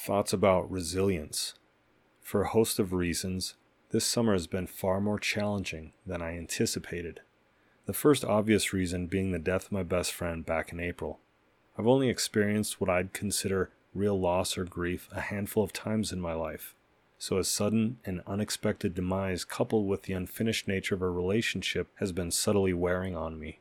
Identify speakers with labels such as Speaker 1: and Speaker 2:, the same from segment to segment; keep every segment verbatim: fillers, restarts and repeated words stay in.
Speaker 1: Thoughts about resilience. For a host of reasons, this summer has been far more challenging than I anticipated. The first obvious reason being the death of my best friend back in April. I've only experienced what I'd consider real loss or grief a handful of times in my life, so a sudden and unexpected demise coupled with the unfinished nature of our relationship has been subtly wearing on me.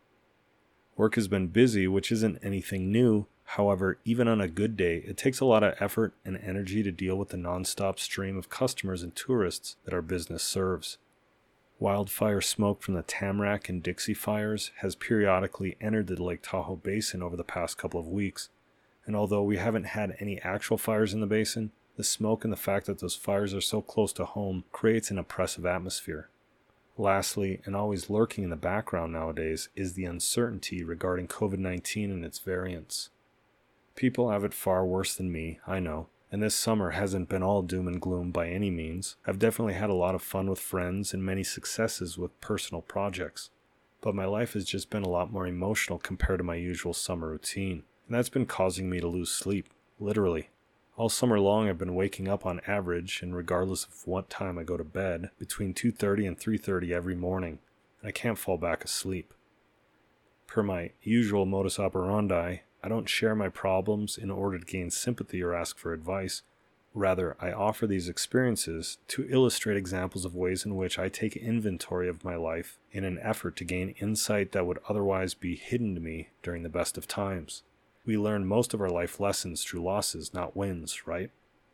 Speaker 1: Work has been busy, which isn't anything new. However, even on a good day, it takes a lot of effort and energy to deal with the nonstop stream of customers and tourists that our business serves. Wildfire smoke from the Tamarack and Dixie fires has periodically entered the Lake Tahoe Basin over the past couple of weeks, and although we haven't had any actual fires in the basin, the smoke and the fact that those fires are so close to home creates an oppressive atmosphere. Lastly, and always lurking in the background nowadays, is the uncertainty regarding covid nineteen and its variants. People have it far worse than me, I know, and this summer hasn't been all doom and gloom by any means. I've definitely had a lot of fun with friends and many successes with personal projects, but my life has just been a lot more emotional compared to my usual summer routine, and that's been causing me to lose sleep, literally. All summer long I've been waking up on average, and regardless of what time I go to bed, between two thirty and three thirty every morning, and I can't fall back asleep. Per my usual modus operandi, I don't share my problems in order to gain sympathy or ask for advice. Rather, I offer these experiences to illustrate examples of ways in which I take inventory of my life in an effort to gain insight that would otherwise be hidden to me during the best of times. We learn most of our life lessons through losses, not wins, right?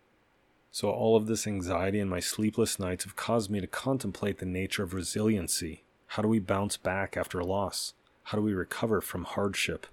Speaker 1: So all of this anxiety and my sleepless nights have caused me to contemplate the nature of resiliency. How do we bounce back after a loss? How do we recover from hardship?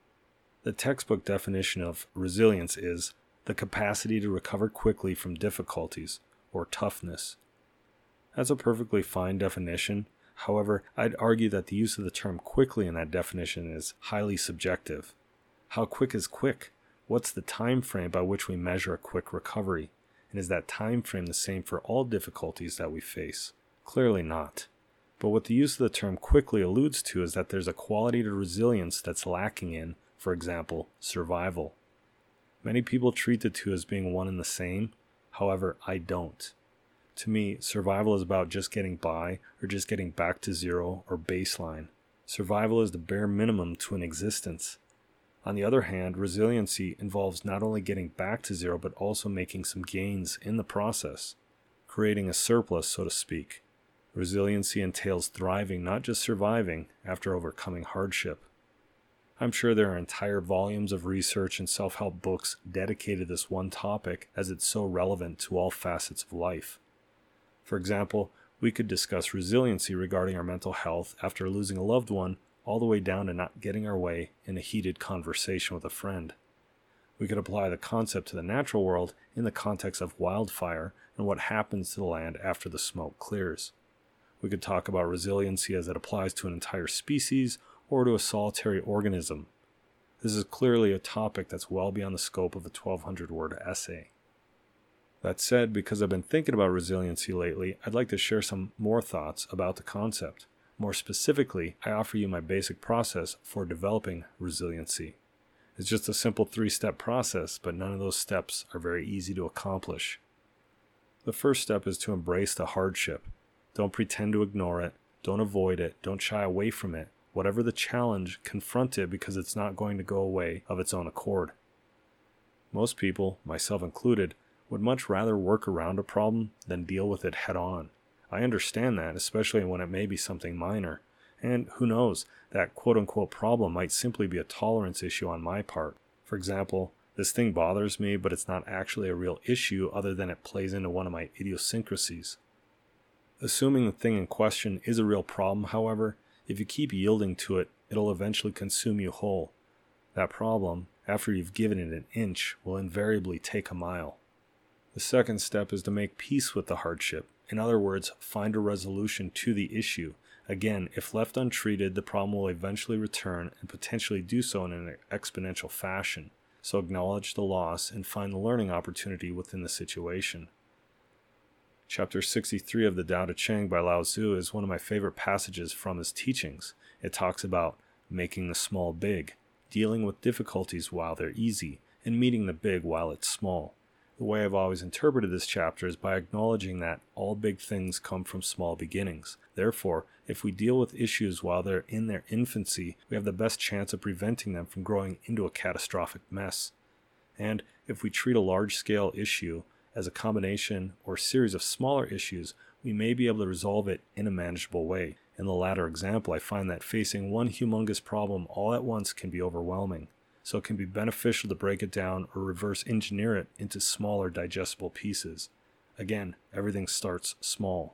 Speaker 1: The textbook definition of resilience is the capacity to recover quickly from difficulties, or toughness. That's a perfectly fine definition. However, I'd argue that the use of the term quickly in that definition is highly subjective. How quick is quick? What's the time frame by which we measure a quick recovery? And is that time frame the same for all difficulties that we face? Clearly not. But what the use of the term quickly alludes to is that there's a quality to resilience that's lacking in, for example, survival. Many people treat the two as being one and the same. However, I don't. To me, survival is about just getting by or just getting back to zero or baseline. Survival is the bare minimum to an existence. On the other hand, resiliency involves not only getting back to zero, but also making some gains in the process, creating a surplus, so to speak. Resiliency entails thriving, not just surviving, after overcoming hardship. I'm sure there are entire volumes of research and self-help books dedicated to this one topic, as it's so relevant to all facets of life. For example, we could discuss resiliency regarding our mental health after losing a loved one, all the way down to not getting our way in a heated conversation with a friend. We could apply the concept to the natural world in the context of wildfire and what happens to the land after the smoke clears. We could talk about resiliency as it applies to an entire species or to a solitary organism. This is clearly a topic that's well beyond the scope of a twelve hundred word essay. That said, because I've been thinking about resiliency lately, I'd like to share some more thoughts about the concept. More specifically, I offer you my basic process for developing resiliency. It's just a simple three-step process, but none of those steps are very easy to accomplish. The first step is to embrace the hardship. Don't pretend to ignore it. Don't avoid it. Don't shy away from it. Whatever the challenge, confront it because it's not going to go away of its own accord. Most people, myself included, would much rather work around a problem than deal with it head on. I understand that, especially when it may be something minor. And who knows, that quote-unquote problem might simply be a tolerance issue on my part. For example, this thing bothers me, but it's not actually a real issue other than it plays into one of my idiosyncrasies. Assuming the thing in question is a real problem, however, if you keep yielding to it, it'll eventually consume you whole. That problem, after you've given it an inch, will invariably take a mile. The second step is to make peace with the hardship. In other words, find a resolution to the issue. Again, if left untreated, the problem will eventually return and potentially do so in an exponential fashion. So acknowledge the loss and find the learning opportunity within the situation. Chapter sixty-three of the Tao Te Ching by Lao Tzu is one of my favorite passages from his teachings. It talks about making the small big, dealing with difficulties while they're easy, and meeting the big while it's small. The way I've always interpreted this chapter is by acknowledging that all big things come from small beginnings. Therefore, if we deal with issues while they're in their infancy, we have the best chance of preventing them from growing into a catastrophic mess. And if we treat a large-scale issue as a combination or series of smaller issues, we may be able to resolve it in a manageable way. In the latter example, I find that facing one humongous problem all at once can be overwhelming. So it can be beneficial to break it down or reverse engineer it into smaller digestible pieces. Again, everything starts small.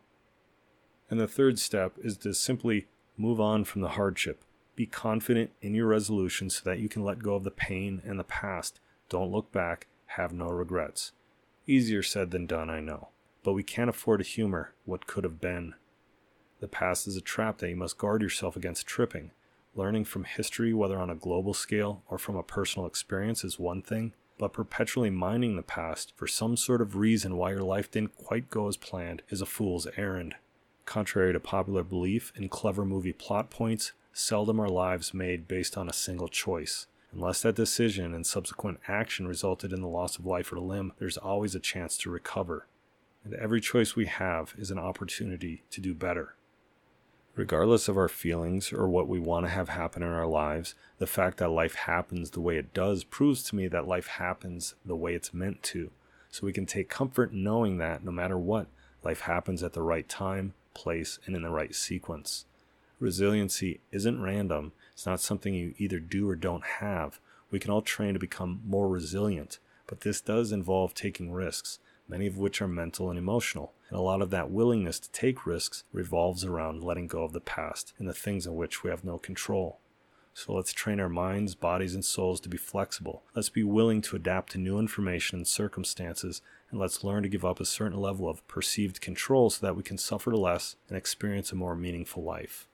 Speaker 1: And the third step is to simply move on from the hardship. Be confident in your resolution so that you can let go of the pain and the past. Don't look back, have no regrets. Easier said than done, I know. But we can't afford to humor what could have been. The past is a trap that you must guard yourself against tripping. Learning from history, whether on a global scale or from a personal experience, is one thing, but perpetually mining the past for some sort of reason why your life didn't quite go as planned is a fool's errand. Contrary to popular belief in clever movie plot points, seldom are lives made based on a single choice. Unless that decision and subsequent action resulted in the loss of life or limb, there's always a chance to recover. And every choice we have is an opportunity to do better. Regardless of our feelings or what we want to have happen in our lives, the fact that life happens the way it does proves to me that life happens the way it's meant to. So we can take comfort in knowing that no matter what, life happens at the right time, place, and in the right sequence. Resiliency isn't random. It's not something you either do or don't have. We can all train to become more resilient, but this does involve taking risks, many of which are mental and emotional. And a lot of that willingness to take risks revolves around letting go of the past and the things in which we have no control. So let's train our minds, bodies, and souls to be flexible. Let's be willing to adapt to new information and circumstances, and let's learn to give up a certain level of perceived control so that we can suffer less and experience a more meaningful life.